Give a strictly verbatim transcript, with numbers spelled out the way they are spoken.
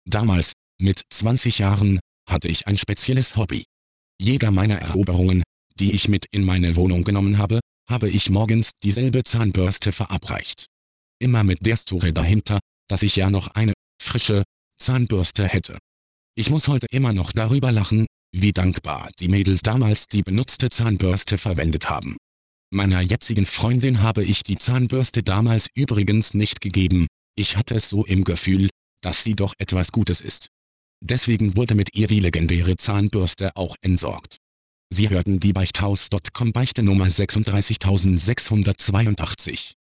Damals, mit zwanzig Jahren, hatte ich ein spezielles Hobby. Jeder meiner Eroberungen, die ich mit in meine Wohnung genommen habe, habe ich morgens dieselbe Zahnbürste verabreicht. Immer mit der Story dahinter, dass ich ja noch eine frische Zahnbürste hätte. Ich muss heute immer noch darüber lachen, wie dankbar die Mädels damals die benutzte Zahnbürste verwendet haben. Meiner jetzigen Freundin habe ich die Zahnbürste damals übrigens nicht gegeben, ich hatte es so im Gefühl, dass sie doch etwas Gutes ist. Deswegen wurde mit ihr die legendäre Zahnbürste auch entsorgt. Sie hörten die Beichthaus Punkt com Beichte Nummer sechsunddreißigtausendsechshundertzweiundachtzig.